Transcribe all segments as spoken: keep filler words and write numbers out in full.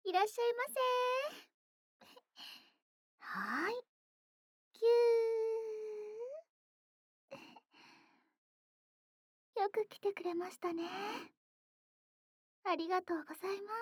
いらっしゃいませ。はーい。ぎゅー。よく来てくれましたね。ありがとうございます。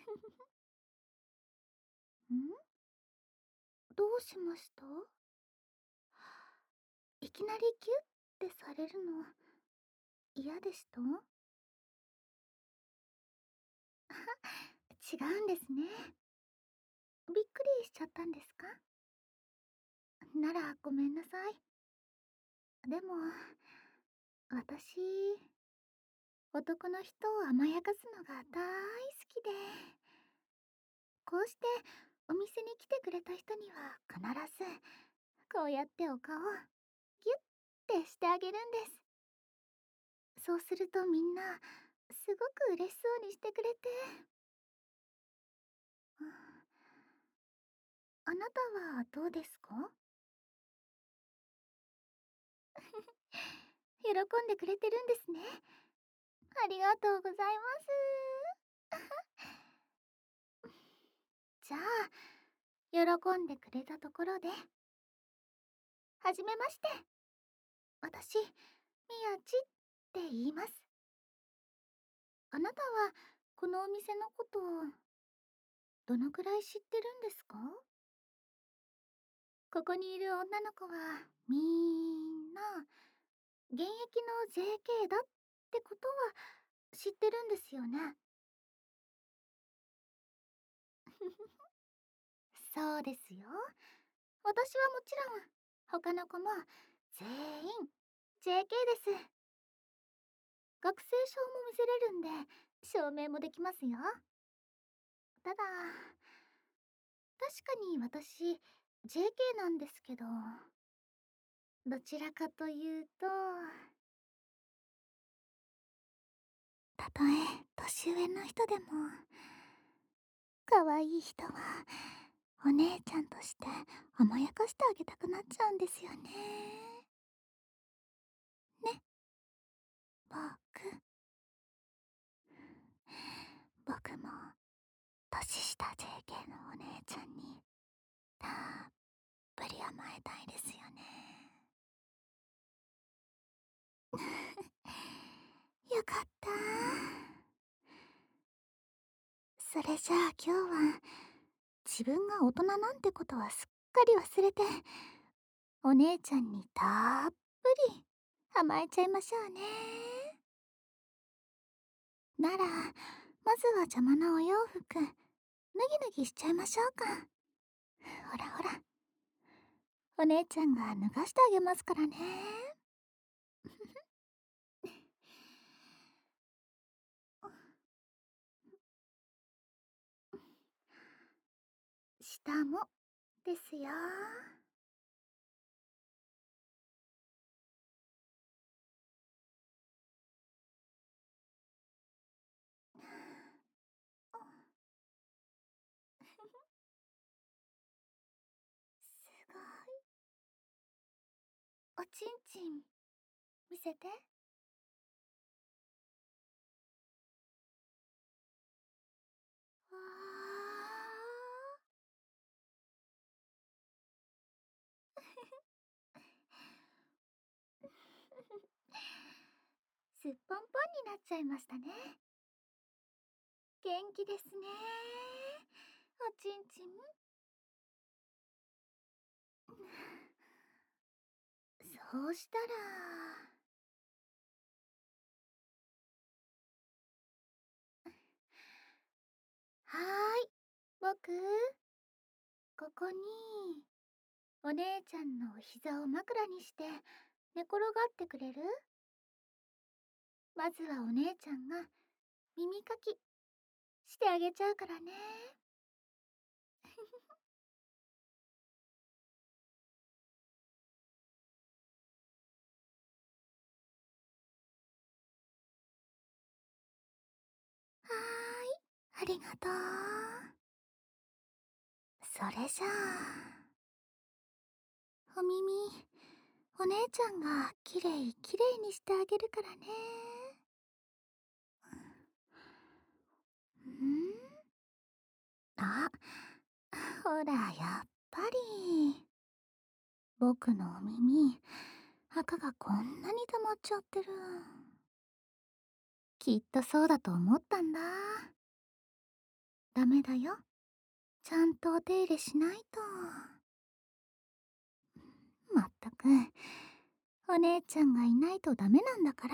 んどうしました？いきなりギュッてされるの嫌でした？違うんですね。びっくりしちゃったんですか？ならごめんなさい。でも、私、男の人を甘やかすのが大好きで、こうしてお店に来てくれた人には必ずこうやってお顔をギュッてしてあげるんです。そうするとみんなすごく嬉しそうにしてくれて、うん、あなたはどうですか？喜んでくれてるんですね。ありがとうございます。じゃあ、喜んでくれたところで、はじめまして。私、みやちって言います。あなたはこのお店のことをどのくらい知ってるんですか？ここにいる女の子はみんな現役の ジェーケー だってことは知ってるんですよね。そうですよ。私はもちろん他の子も全員 ジェーケー です。学生証も見せれるんで証明もできますよ。ただ確かに私 ジェーケー なんですけど、どちらかというと、たとえ年上の人でも可愛い人はお姉ちゃんとして甘やかしてあげたくなっちゃうんですよね。ね、僕。僕も年下 ジェーケー のお姉ちゃんにたっぷり甘えたいですよね。よかった。それじゃあ今日は自分が大人なんてことはすっかり忘れて、お姉ちゃんにたっぷり甘えちゃいましょうね。ならまずは邪魔なお洋服脱ぎ脱ぎしちゃいましょうか。ほらほら、お姉ちゃんが脱がしてあげますからね。下もですよ。すごい。おちんちん見せて。わー。すっぽんぽんになっちゃいましたね。元気ですね。おちんちん。そうしたら、はーい、僕、ここにお姉ちゃんのお膝を枕にして寝転がってくれる？まずはお姉ちゃんが耳かきしてあげちゃうからね。はーい、ありがとう。それじゃあ、お耳、お姉ちゃんがきれいきれいにしてあげるからね。うん？ あ、ほら、やっぱり。僕のお耳、赤がこんなに溜まっちゃってる。きっとそうだと思ったんだ。ダメだよ。ちゃんとお手入れしないと。まったく、お姉ちゃんがいないとダメなんだから。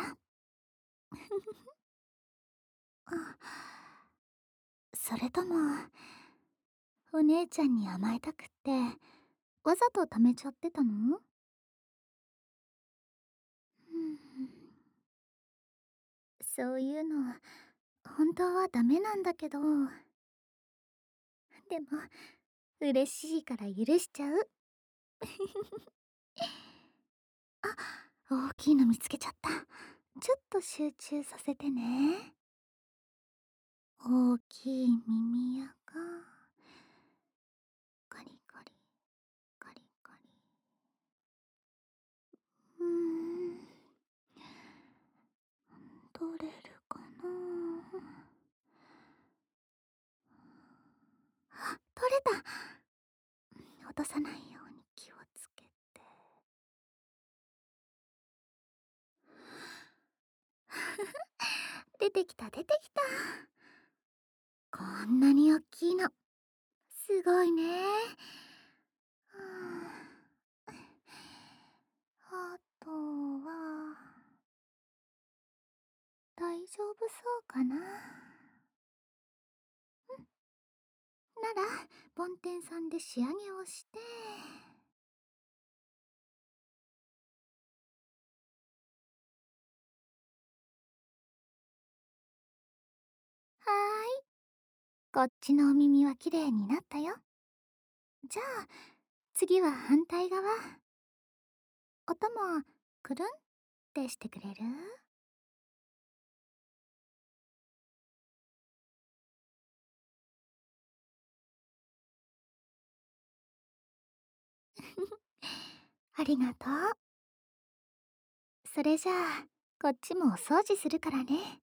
あ、それとも、お姉ちゃんに甘えたくって、わざと溜めちゃってたの？うん、そういうの、本当はダメなんだけど。でも、嬉しいから許しちゃう。あ、大きいの見つけちゃった。ちょっと集中させてね。大きい耳やが、カリカリ、カリカリ。うーん、取れるかな。あ、取れた。落とさないように気をつけて。出てきた出てきた。こんなに大きいの、すごいね。はあ、あとは大丈夫そうかな。なら梵天さんで仕上げをして。はーい、こっちのお耳はきれいになったよ。じゃあ次は反対側。音もくるんってしてくれる？ありがとう。それじゃあこっちもお掃除するからね。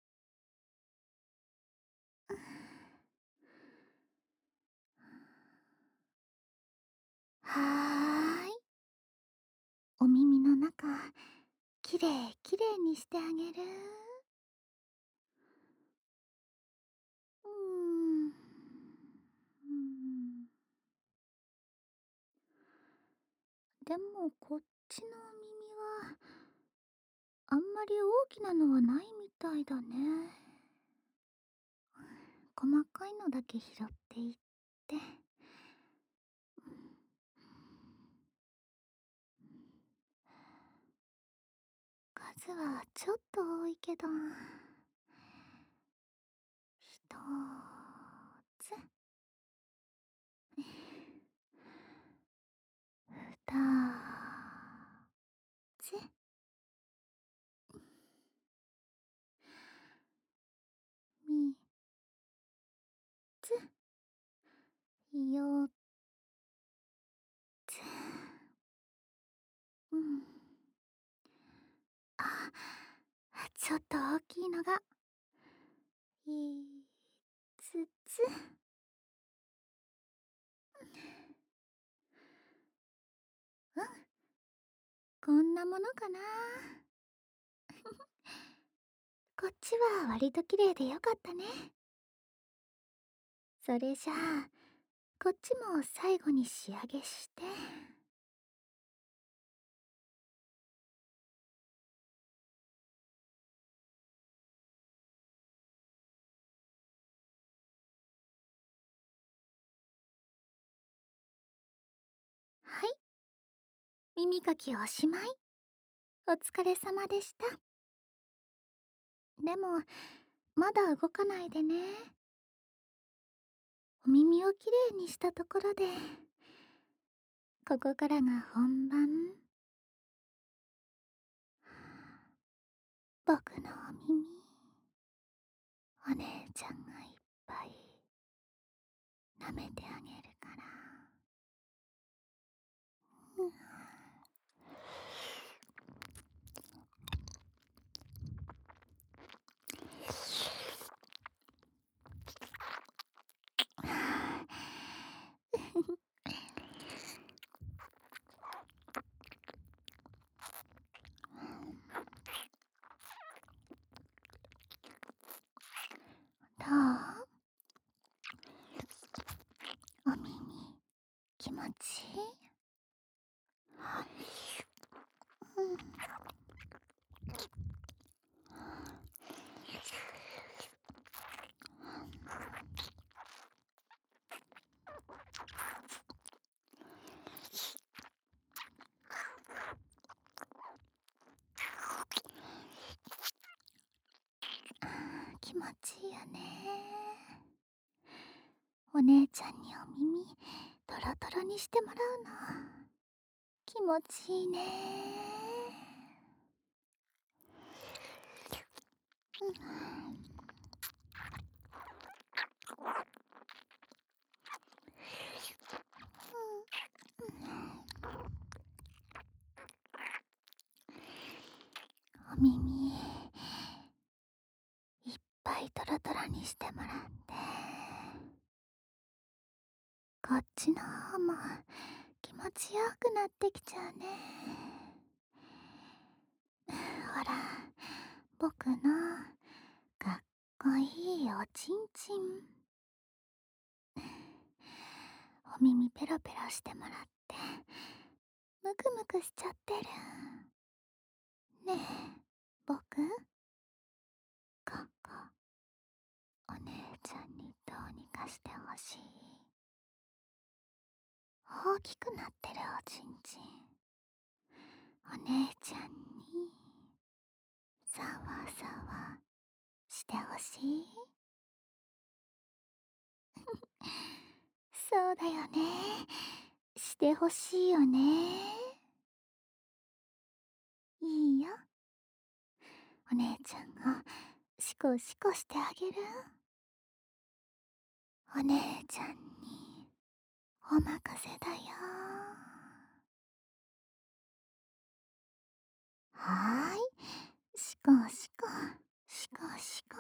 はーい、お耳の中きれいきれいにしてあげる。うーん、うんでもこっちのお耳はあんまり大きなのはないみたいだね。細かいのだけ拾っていって。数はちょっと多いけど、ひとつ、ふたつ、みっつ、よっつ。うん。あ、ちょっと大きいのがいつつ。うん、こんなものかな。こっちは割と綺麗でよかったね。それじゃあこっちも最後に仕上げして。はい、耳かきおしまい。お疲れ様でした。でもまだ動かないでね。お耳をきれいにしたところで、ここからが本番。僕のお耳、お姉ちゃんがいっぱい舐めてあげるから。うん、 気持ちいいよね。お姉ちゃんにお耳トロトロにしてもらうの気持ちいいね。うん、お耳いっぱいトロトロにしてもらって、こっちの方も気持ちよくなってきちゃうね。ほら、僕のかっこいいおちんちん、お耳ペロペロしてもらってムクムクしちゃってる。ねえ僕、ここお姉ちゃんにどうにかしてほしい。大きくなってるおちんちん、お姉ちゃんにさわさわしてほしい。そうだよね、してほしいよね。いいよ、お姉ちゃんがシコシコしてあげる。お姉ちゃんにお任せだよ。はーい、シコシコシコシコ。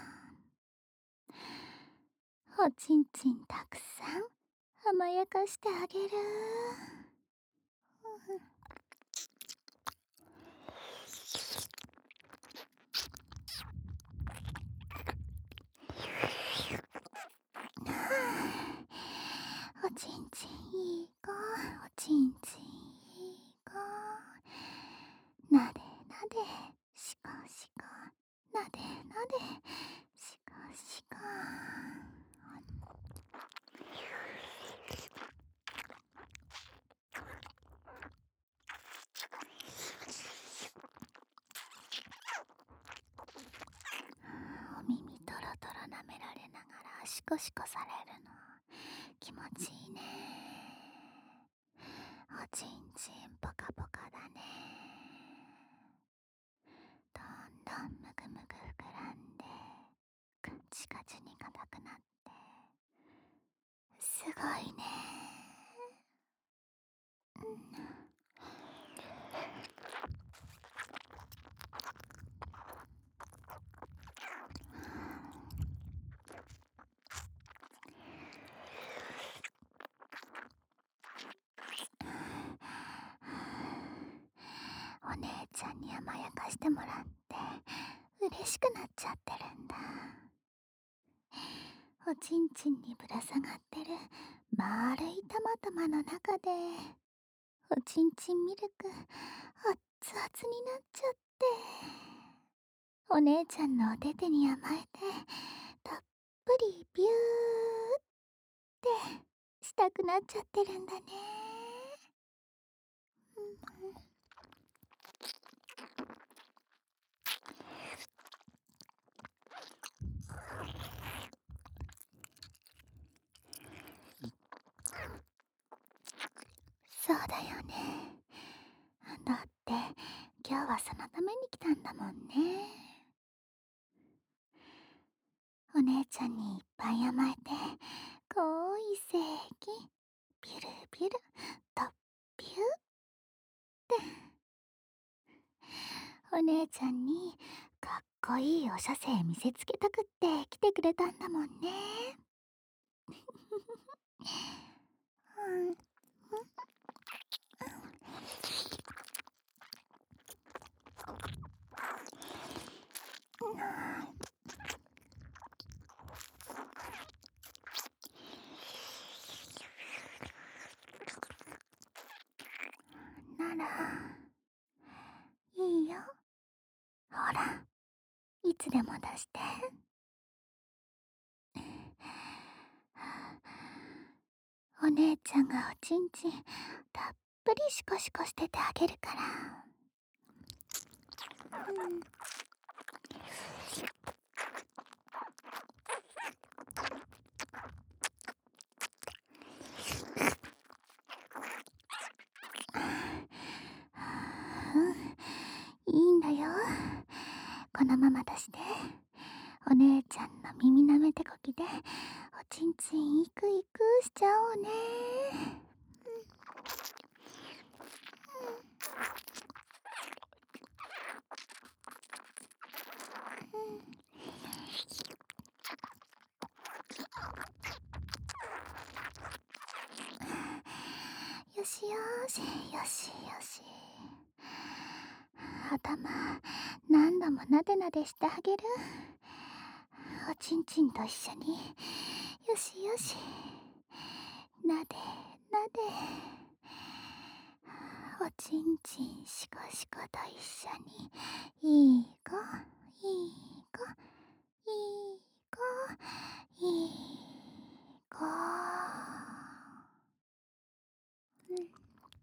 おちんちんたくさん甘やかしてあげる。おちんちんいい子、おちんちんいい子。なでなでしこしこ、なでなでしこしこ。お耳トロトロ舐められながらシコシコされるの気持ちいいね。おちんちんポカポカだね。どんどんむぐむぐ膨らんでカチカチに硬くなって、すごいね。うん、お姉ちゃんに甘やかしてもらって嬉しくなっちゃってるんだ。おちんちんにぶら下がってる丸いたまたまの中でおちんちんミルク熱々になっちゃって、お姉ちゃんのお手手に甘えてたっぷりビューってしたくなっちゃってるんだね。うん、そうだよね。だって今日はそのために来たんだもんね。お姉ちゃんにいっぱい甘えて濃い精液ビュルビュルとビューって、お姉ちゃんにかっこいいお射精見せつけたくって来てくれたんだもんね。うん、ならいいよ、ほらいつでも出して。お姉ちゃんがおちんちんたっぷりシコシコしててあげるから。うん、 このまま出して。お姉ちゃんの耳なめてこきでおちんちんイクイクしちゃおうね。よしよしよしよし。頭何度もなでなでしてあげる。おちんちんと一緒に。よしよし。なでなで。おちんちんしこしこと一緒に。いい子いい子いい子いい子。うん。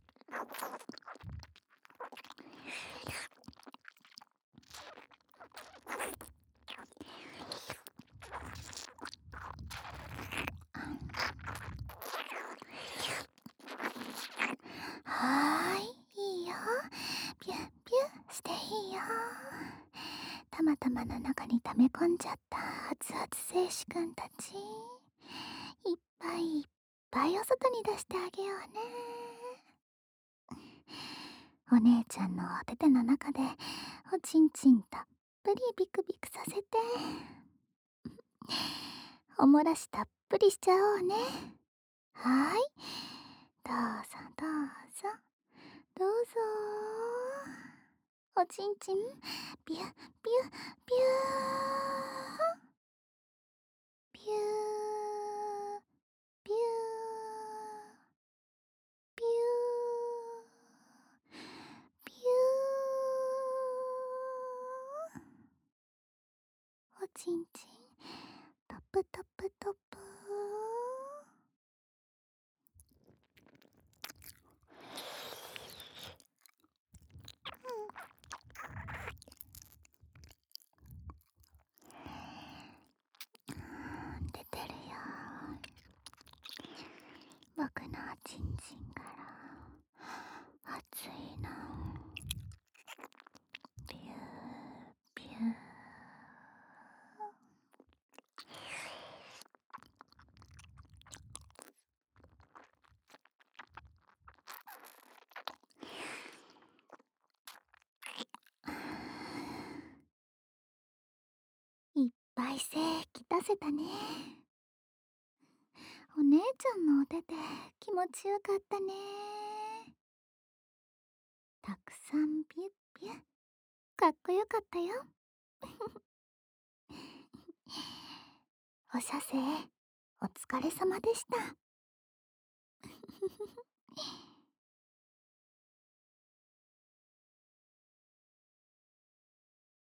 はーい、いいよ。ピュッピュッしていいよ。たまたまの中に溜め込んじゃった熱々精子くんたち、いっぱいいっぱいお外に出してあげようね。お姉ちゃんのお手手の中でおちんちんたっぷりビクビクさせて、おもらしたっぷりしちゃおうね。はーい、どうぞどうぞどうぞ。おちんちんビュッビュッビュービュービュービュービュー。おちんちんトップトップトップ。出てるよ、僕のおちんちんから熱いの。ビュービュー。いっぱい精液出せたね。お姉ちゃんのお手手気持ちよかったね。たくさんビュッビュッ、かっこよかったよ。お射精お疲れ様でした。